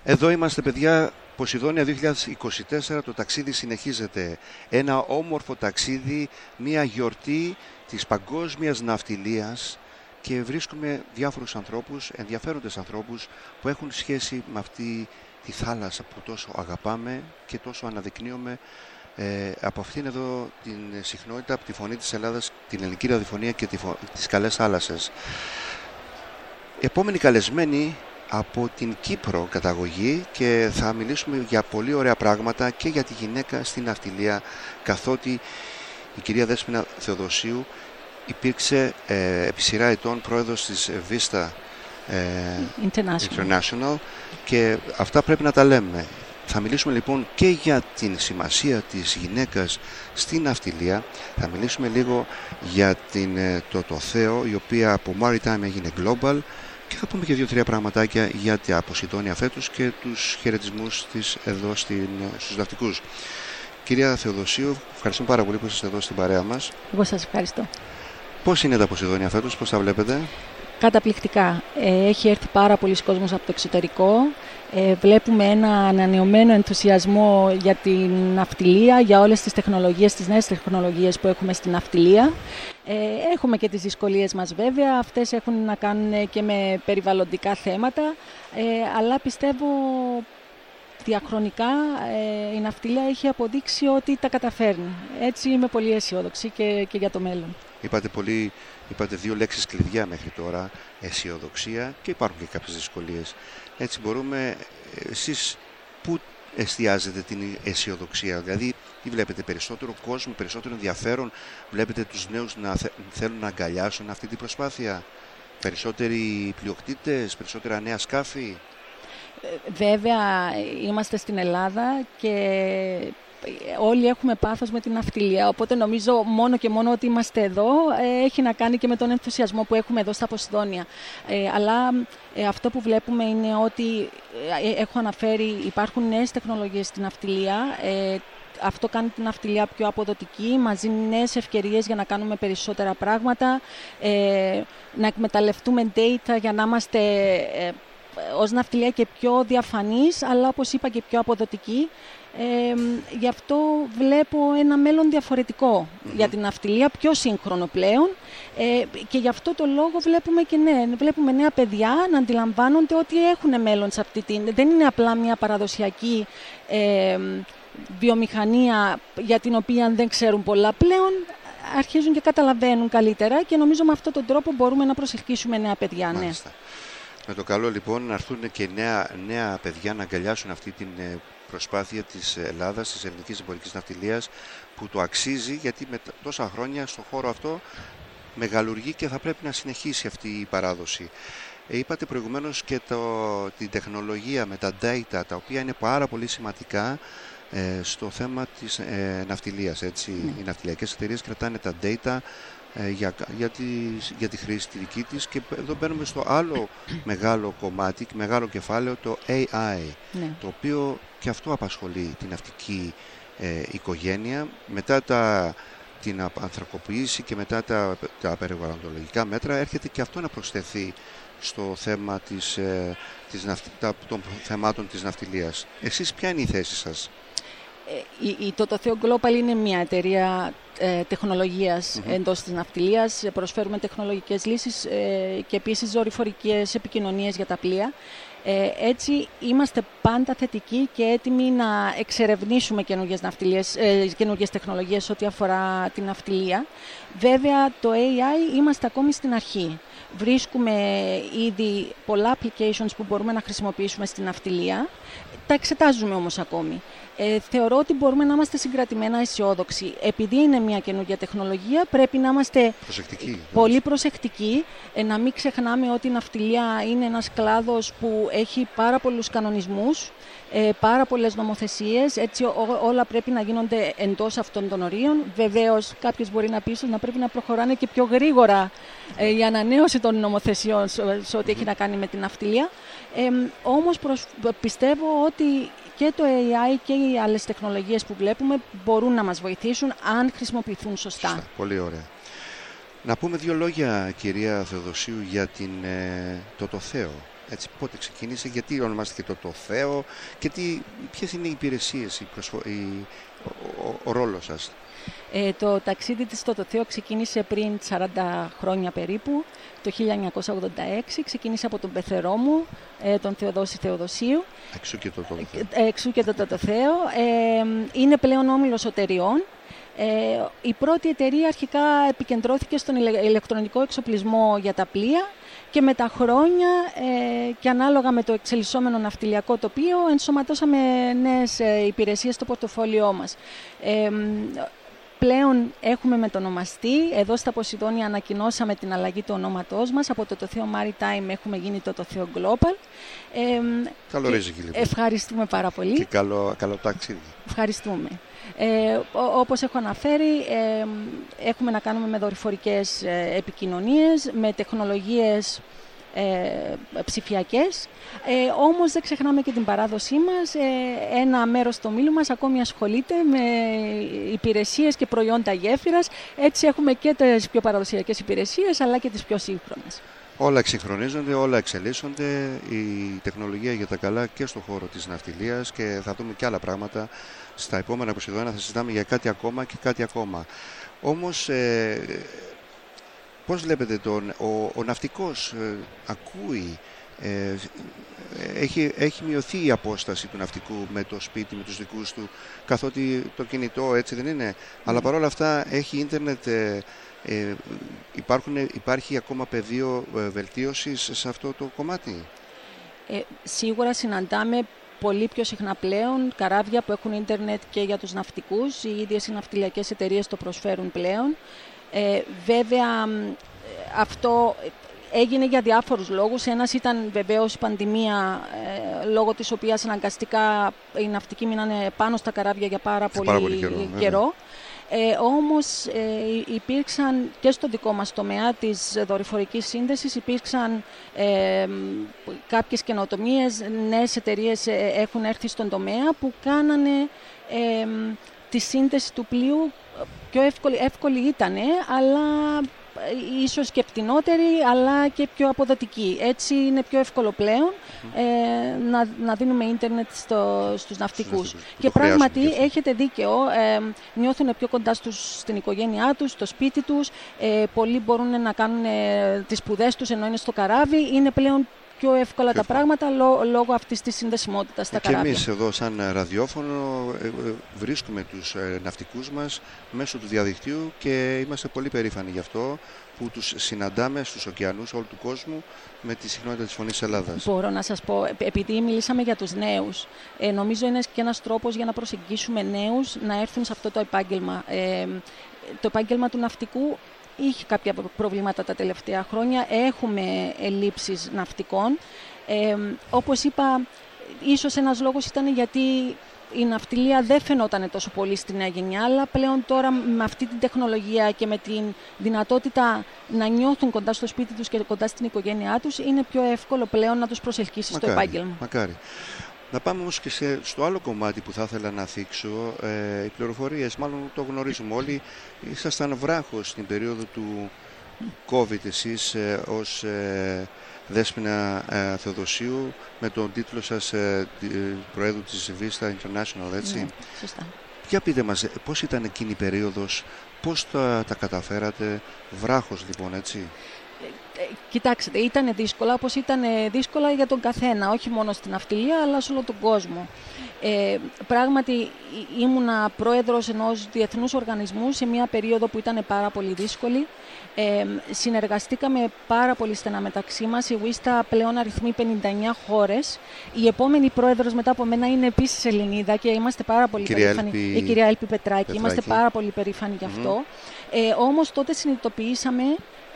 Εδώ είμαστε, παιδιά. Ποσειδόνια 2024, το ταξίδι συνεχίζεται. Ένα όμορφο ταξίδι, μια γιορτή της παγκόσμιας ναυτιλίας και βρίσκουμε διάφορους ανθρώπους, ενδιαφέροντες ανθρώπους που έχουν σχέση με αυτή τη θάλασσα που τόσο αγαπάμε και τόσο αναδεικνύουμε από αυτήν εδώ την συχνότητα, από τη Φωνή της Ελλάδας, την ελληνική ραδιοφωνία και τις καλές θάλασσες. Επόμενη καλεσμένη από την Κύπρο καταγωγή και θα μιλήσουμε για πολύ ωραία πράγματα και για τη γυναίκα στην ναυτιλία, καθότι η κυρία Δέσποινα Θεοδοσίου υπήρξε επί σειρά ετών πρόεδρος της Vista International και αυτά πρέπει να τα λέμε. Θα μιλήσουμε λοιπόν και για την σημασία της γυναίκας στην ναυτιλία. Θα μιλήσουμε λίγο για το Θέο, η οποία από Maritime έγινε Global. Και θα πούμε και 2-3 πραγματάκια για τα Ποσειδόνια φέτος και τους χαιρετισμούς της εδώ στους ναυτικούς. Κυρία Θεοδοσίου, ευχαριστούμε πάρα πολύ που είστε εδώ στην παρέα μας. Εγώ σας ευχαριστώ. Πώς είναι τα Ποσειδόνια φέτος, πώς τα βλέπετε? Καταπληκτικά. Έχει έρθει πάρα πολλοί κόσμος από το εξωτερικό. Βλέπουμε ένα ανανεωμένο ενθουσιασμό για την ναυτιλία, για όλες τις τεχνολογίες, τις νέες τεχνολογίες που έχουμε στην ναυτιλία. Έχουμε και τις δυσκολίες μας βέβαια, αυτές έχουν να κάνουν και με περιβαλλοντικά θέματα, αλλά πιστεύω διαχρονικά η ναυτιλία έχει αποδείξει ότι τα καταφέρνει. Έτσι είμαι πολύ αισιόδοξη και για το μέλλον. Είπατε 2 λέξεις κλειδιά μέχρι τώρα, αισιοδοξία, και υπάρχουν και κάποιες δυσκολίες. Έτσι μπορούμε, εσείς πού εστιάζετε την αισιοδοξία? Δηλαδή, τι βλέπετε, περισσότερο κόσμο, περισσότερο ενδιαφέρον? Βλέπετε τους νέους να θέλουν να αγκαλιάσουν αυτή την προσπάθεια? Περισσότεροι πλειοκτήτες, περισσότερα νέα σκάφη? Βέβαια, είμαστε στην Ελλάδα και όλοι έχουμε πάθος με την ναυτιλία, οπότε νομίζω μόνο και μόνο ότι είμαστε εδώ έχει να κάνει και με τον ενθουσιασμό που έχουμε εδώ στα Ποσειδόνια. Αλλά αυτό που βλέπουμε είναι ότι, έχω αναφέρει, υπάρχουν νέες τεχνολογίες στην ναυτιλία. Αυτό κάνει την ναυτιλία πιο αποδοτική, μας δίνει νέες ευκαιρίες για να κάνουμε περισσότερα πράγματα, να εκμεταλλευτούμε data για να είμαστε ως ναυτιλία και πιο διαφανείς, αλλά όπως είπα και πιο αποδοτικοί. Γι' αυτό βλέπω ένα μέλλον διαφορετικό για την ναυτιλία, πιο σύγχρονο πλέον, και γι' αυτό το λόγο βλέπουμε νέα παιδιά να αντιλαμβάνονται ότι έχουν μέλλον σε αυτή δεν είναι απλά μια παραδοσιακή βιομηχανία για την οποία δεν ξέρουν πολλά πλέον. Αρχίζουν και καταλαβαίνουν καλύτερα και νομίζω με αυτόν τον τρόπο μπορούμε να προσελκύσουμε νέα παιδιά. Ναι. Με το καλό λοιπόν να έρθουν και νέα παιδιά να αγκαλιάσουν αυτή την προσπάθεια της Ελλάδας, της ελληνικής εμπορικής ναυτιλίας, που το αξίζει, γιατί με τόσα χρόνια στον χώρο αυτό μεγαλουργεί και θα πρέπει να συνεχίσει αυτή η παράδοση. Είπατε προηγουμένως και την τεχνολογία με τα data, τα οποία είναι πάρα πολύ σημαντικά στο θέμα της ναυτιλίας. Έτσι. Οι ναυτιλιακές εταιρείες κρατάνε τα data για τη χρήση τη δική της, και εδώ μπαίνουμε στο άλλο μεγάλο κομμάτι, μεγάλο κεφάλαιο, το AI, το οποίο και αυτό απασχολεί την ναυτική οικογένεια μετά την ανθρακοποίηση και μετά τα περιβαλλοντολογικά μέτρα. Έρχεται και αυτό να προσθεθεί στο θέμα των θεμάτων της ναυτιλίας. Εσείς ποια είναι η θέση σας? Το Θέο Global είναι μια εταιρεία τεχνολογίας εντός της ναυτιλίας. Προσφέρουμε τεχνολογικές λύσεις και επίσης δορυφορικές επικοινωνίες για τα πλοία. Έτσι είμαστε πάντα θετικοί και έτοιμοι να εξερευνήσουμε καινούργιες τεχνολογίες ό,τι αφορά την ναυτιλία. Βέβαια το AI είμαστε ακόμη στην αρχή. Βρίσκουμε ήδη πολλά applications που μπορούμε να χρησιμοποιήσουμε στην ναυτιλία. Τα εξετάζουμε όμως ακόμη. Θεωρώ ότι μπορούμε να είμαστε συγκρατημένα αισιόδοξοι. Επειδή είναι μια καινούργια τεχνολογία, πρέπει να είμαστε πολύ προσεκτικοί, να μην ξεχνάμε ότι η ναυτιλία είναι ένας κλάδος που έχει πάρα πολλούς κανονισμούς, πάρα πολλές νομοθεσίες, έτσι όλα πρέπει να γίνονται εντός αυτών των ορίων. Βεβαίως, κάποιος μπορεί να πει να πρέπει να προχωράνε και πιο γρήγορα η ανανέωση των νομοθεσιών σε ό,τι έχει να κάνει με την ναυτιλία. Όμως πιστεύω ότι και το AI και οι άλλες τεχνολογίες που βλέπουμε μπορούν να μας βοηθήσουν αν χρησιμοποιηθούν σωστά. Πολύ ωραία. Να πούμε 2 λόγια, κυρία Θεοδοσίου, για το Θέο. έτσι, πότε ξεκίνησε, γιατί ονομάστηκε το Θέο και ποιες είναι οι υπηρεσίες, ο ρόλος σας? Το ταξίδι της στο Θεό ξεκίνησε πριν 40 χρόνια περίπου, το 1986. Ξεκίνησε από τον πεθερό μου, τον Θεοδόση Θεοδοσίου. Εξού και το Θεό. Είναι πλέον όμιλος εταιριών. Η πρώτη εταιρεία αρχικά επικεντρώθηκε στον ηλεκτρονικό εξοπλισμό για τα πλοία και με τα χρόνια και ανάλογα με το εξελισσόμενο ναυτιλιακό τοπίο ενσωματώσαμε νέες υπηρεσίες στο πορτοφόλιό μας. Πλέον έχουμε μετονομαστεί. Εδώ στα Ποσειδόνια ανακοινώσαμε την αλλαγή του ονόματός μας. Από το Θεό Maritime έχουμε γίνει το Θεό Global. Καλό ρίζικι, λοιπόν. Ευχαριστούμε πάρα πολύ. Και καλό ταξίδι. Ευχαριστούμε. Όπως έχω αναφέρει, έχουμε να κάνουμε με δορυφορικές επικοινωνίες, με τεχνολογίες ψηφιακές, όμως δεν ξεχνάμε και την παράδοσή μας. Ένα μέρος του ομίλου μας ακόμη ασχολείται με υπηρεσίες και προϊόντα γέφυρας. Έτσι έχουμε και τις πιο παραδοσιακές υπηρεσίες αλλά και τις πιο σύγχρονες. Όλα εξυγχρονίζονται, όλα εξελίσσονται, η τεχνολογία για τα καλά και στον χώρο της ναυτιλίας, και θα δούμε και άλλα πράγματα στα επόμενα Ποσειδόνια. Θα συζητάμε για κάτι ακόμα και κάτι ακόμα. Όμως, πώς βλέπετε ο ναυτικός ακούει, έχει μειωθεί η απόσταση του ναυτικού με το σπίτι, με τους δικούς του, καθότι το κινητό έτσι δεν είναι, αλλά παρόλα αυτά έχει ίντερνετ. Υπάρχει ακόμα πεδίο βελτίωσης σε αυτό το κομμάτι? Σίγουρα συναντάμε πολύ πιο συχνά πλέον καράβια που έχουν ίντερνετ και για τους ναυτικούς. Οι ίδιες οι ναυτιλιακές εταιρείες το προσφέρουν πλέον. Βέβαια, αυτό έγινε για διάφορους λόγους. Ένας ήταν βεβαίως η πανδημία, λόγω της οποίας αναγκαστικά οι ναυτικοί μείνανε πάνω στα καράβια για πάρα πολύ καιρό. Όμως υπήρξαν και στο δικό μας τομέα της δορυφορικής σύνδεσης, υπήρξαν κάποιες καινοτομίες, νέες εταιρείες έχουν έρθει στον τομέα που κάνανε τη σύνδεση του πλοίου πιο εύκολη ήτανε, αλλά ίσως και φτηνότερη, αλλά και πιο αποδοτική. Έτσι είναι πιο εύκολο πλέον να δίνουμε ίντερνετ στους ναυτικούς. Και πράγματι έχετε δίκαιο, νιώθουν πιο κοντά στην οικογένειά τους, στο σπίτι τους, πολλοί μπορούν να κάνουν τις σπουδές τους ενώ είναι στο καράβι, είναι πλέον πιο εύκολα τα πράγματα λόγω αυτής της συνδεσιμότητας στα καράβια. Και εμείς εδώ σαν ραδιόφωνο βρίσκουμε τους ναυτικούς μας μέσω του διαδικτύου και είμαστε πολύ περήφανοι γι' αυτό που τους συναντάμε στους ωκεανούς όλου του κόσμου με τη συχνότητα της Φωνής Ελλάδας. Μπορώ να σας πω, επειδή μιλήσαμε για τους νέους, νομίζω είναι και ένας τρόπος για να προσεγγίσουμε νέους να έρθουν σε αυτό το επάγγελμα. Το επάγγελμα του ναυτικού είχε κάποια προβλήματα τα τελευταία χρόνια. Έχουμε ελλείψεις ναυτικών. Όπως είπα, ίσως ένας λόγος ήταν γιατί η ναυτιλία δεν φαινόταν τόσο πολύ στη νέα γενιά, αλλά πλέον τώρα με αυτή την τεχνολογία και με την δυνατότητα να νιώθουν κοντά στο σπίτι τους και κοντά στην οικογένειά τους, είναι πιο εύκολο πλέον να τους προσελκύσει στο επάγγελμα. Μακάρι. Να πάμε όμως και στο άλλο κομμάτι που θα ήθελα να θίξω. Οι πληροφορίες, μάλλον το γνωρίζουμε όλοι, ήσασταν βράχος στην περίοδο του COVID εσείς ως Δέσποινα Θεοδοσίου με τον τίτλο σας Προέδρου της Vista International, έτσι. Ναι, σωστά. Για πείτε μας, πώς ήταν εκείνη η περίοδος, πώς τα καταφέρατε, βράχος λοιπόν, έτσι? Κοιτάξτε, ήταν δύσκολα, όπως ήταν δύσκολα για τον καθένα, όχι μόνο στην ναυτιλία, αλλά σε όλο τον κόσμο. Πράγματι, ήμουνα πρόεδρος ενός διεθνούς οργανισμού σε μια περίοδο που ήταν πάρα πολύ δύσκολη. Συνεργαστήκαμε πάρα πολύ στενά μεταξύ μας. Η Vista πλέον αριθμεί 59 χώρες. Η επόμενη πρόεδρος μετά από μένα είναι επίσης Ελληνίδα και είμαστε πάρα πολύ περήφανοι. Η κυρία Έλπη Πετράκη. Είμαστε πάρα πολύ περήφανοι γι' αυτό. Όμως τότε συνειδητοποιήσαμε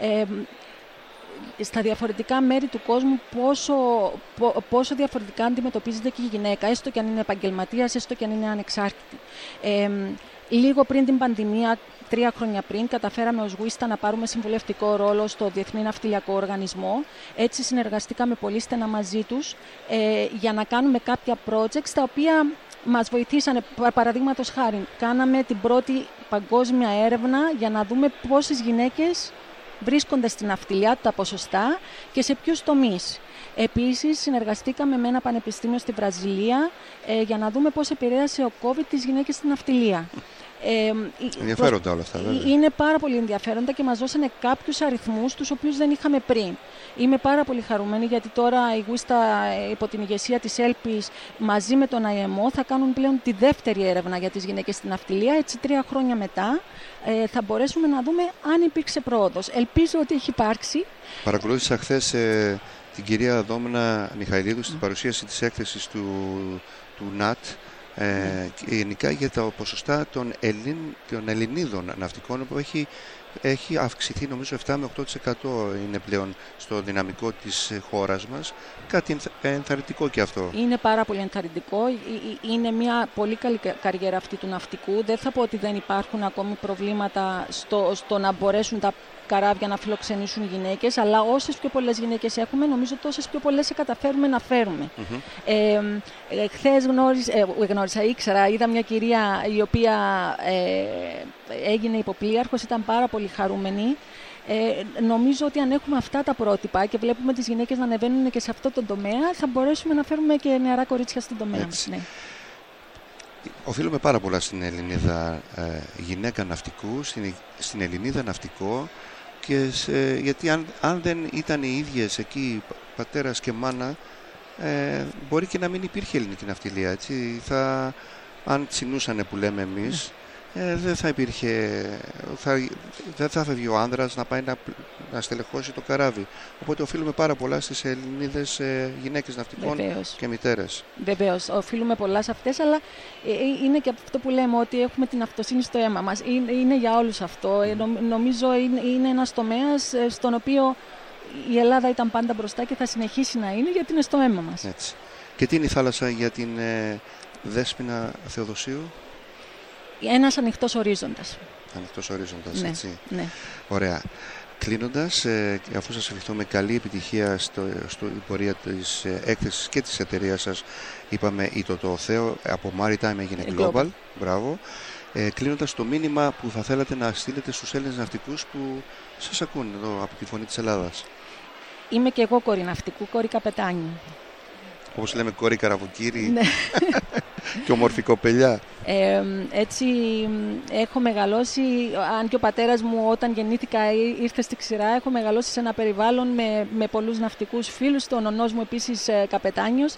στα διαφορετικά μέρη του κόσμου πόσο διαφορετικά αντιμετωπίζεται και η γυναίκα, έστω και αν είναι επαγγελματίας, έστω και αν είναι ανεξάρτητη. Λίγο πριν την πανδημία, 3 χρόνια πριν, καταφέραμε ως Vista να πάρουμε συμβουλευτικό ρόλο στο Διεθνή Ναυτιλιακό Οργανισμό. Έτσι συνεργαστήκαμε πολύ στενά μαζί τους για να κάνουμε κάποια projects τα οποία μας βοηθήσανε. Παραδείγματος χάρη, κάναμε την πρώτη παγκόσμια έρευνα για να δούμε πόσες γυναίκες βρίσκονται στην ναυτιλιά, τα ποσοστά και σε ποιους τομείς. Επίσης, συνεργαστήκαμε με ένα πανεπιστήμιο στη Βραζιλία για να δούμε πώς επηρέασε ο COVID τις γυναίκες στην ναυτιλία. Ενδιαφέροντα όλα αυτά, βέβαια. Είναι πάρα πολύ ενδιαφέροντα και μας δώσανε κάποιους αριθμούς τους οποίους δεν είχαμε πριν. Είμαι πάρα πολύ χαρούμενη γιατί τώρα η Γουίστα υπό την ηγεσία της ΕΛΠΙΣ μαζί με τον IMO θα κάνουν πλέον τη δεύτερη έρευνα για τις γυναίκες στην ναυτιλία. Έτσι 3 χρόνια μετά θα μπορέσουμε να δούμε αν υπήρξε πρόοδος. Ελπίζω ότι έχει υπάρξει. Παρακολούθησα χθες την κυρία Δόμνα Μιχαηλίδου στην παρουσίαση της έκθεσης του ΝΑΤ γενικά για τα ποσοστά των Ελληνίδων ναυτικών που έχει αυξηθεί, νομίζω 7 με 8% είναι πλέον στο δυναμικό της χώρας μας. Κάτι ενθαρρυντικό και αυτό. Είναι πάρα πολύ ενθαρρυντικό. Είναι μια πολύ καλή καριέρα αυτή του ναυτικού. Δεν θα πω ότι δεν υπάρχουν ακόμη προβλήματα στο να μπορέσουν τα καράβια να φιλοξενήσουν γυναίκες, αλλά όσες πιο πολλές γυναίκες έχουμε, νομίζω τόσες πιο πολλές καταφέρουμε να φέρουμε. Χθες είδα μια κυρία η οποία έγινε υποπλοίαρχος, ήταν πάρα πολύ χαρούμενη. Νομίζω ότι αν έχουμε αυτά τα πρότυπα και βλέπουμε τις γυναίκες να ανεβαίνουν και σε αυτό το τομέα, θα μπορέσουμε να φέρουμε και νεαρά κορίτσια στον τομέα μας. Ναι. Οφείλουμε πάρα πολλά στην Ελληνίδα γυναίκα ναυτικού, στην Ελληνίδα ναυτικό, γιατί αν δεν ήταν οι ίδιες εκεί πατέρας και μάνα, μπορεί και να μην υπήρχε ελληνική ναυτιλία. Έτσι. Αν τσινούσανε που λέμε εμείς, δεν θα υπήρχε, δεν θα φεύγει ο άνδρας να πάει να στελεχώσει το καράβι. Οπότε οφείλουμε πάρα πολλά στις Ελληνίδες γυναίκες ναυτικών. Βεβαίως. Και μητέρες. Βεβαίως, οφείλουμε πολλά σε αυτές, αλλά είναι και αυτό που λέμε ότι έχουμε την αυτοσύνη στο αίμα μας. Είναι για όλους αυτό. Νομίζω είναι ένας τομέας στον οποίο η Ελλάδα ήταν πάντα μπροστά και θα συνεχίσει να είναι γιατί είναι στο αίμα μας. Έτσι. Και τι είναι η θάλασσα για την Δέσποινα Θεοδοσίου? Ένας ανοιχτός ορίζοντας. Ανοιχτός ορίζοντας, ναι, έτσι. Ναι. Ωραία. Κλείνοντας, αφού σας ευχηθούμε καλή επιτυχία στην πορεία της έκθεσης και της εταιρείας σας, είπαμε το Θεό, από Maritime έγινε Global. Μπράβο. Κλείνοντας, το μήνυμα που θα θέλατε να στείλετε στους Έλληνες ναυτικούς που σας ακούν εδώ από τη Φωνή της Ελλάδας. Είμαι και εγώ κόρη ναυτικού, κόρη καπετάνιου. Όπως λέμε, κόρη καραβοκύρη και ομορφή κοπελιά. Έτσι έχω μεγαλώσει, αν και ο πατέρας μου όταν γεννήθηκα ήρθε στη ξηρά, έχω μεγαλώσει σε ένα περιβάλλον με πολλούς ναυτικούς φίλους, τον ονός μου επίσης καπετάνιος.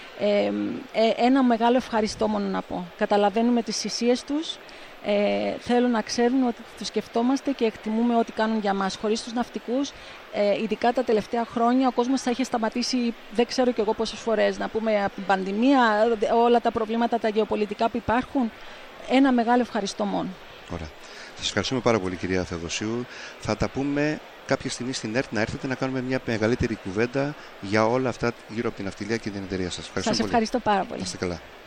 Ένα μεγάλο ευχαριστώ μόνο να πω. Καταλαβαίνουμε τις θυσίες τους. Θέλω να ξέρουν ότι τους σκεφτόμαστε και εκτιμούμε ό,τι κάνουν για μας. Χωρίς τους ναυτικούς, ειδικά τα τελευταία χρόνια, ο κόσμος θα είχε σταματήσει, δεν ξέρω κι εγώ πόσες φορές, να πούμε από την πανδημία, όλα τα προβλήματα τα γεωπολιτικά που υπάρχουν. Ένα μεγάλο ευχαριστώ μόνο. Ωραία. Σας ευχαριστούμε πάρα πολύ, κυρία Θεοδοσίου. Θα τα πούμε κάποια στιγμή στην ΕΡΤ, να έρθετε να κάνουμε μια μεγαλύτερη κουβέντα για όλα αυτά γύρω από την ναυτιλία και την εταιρεία σας. Σας ευχαριστώ πάρα πολύ. Να είστε καλά.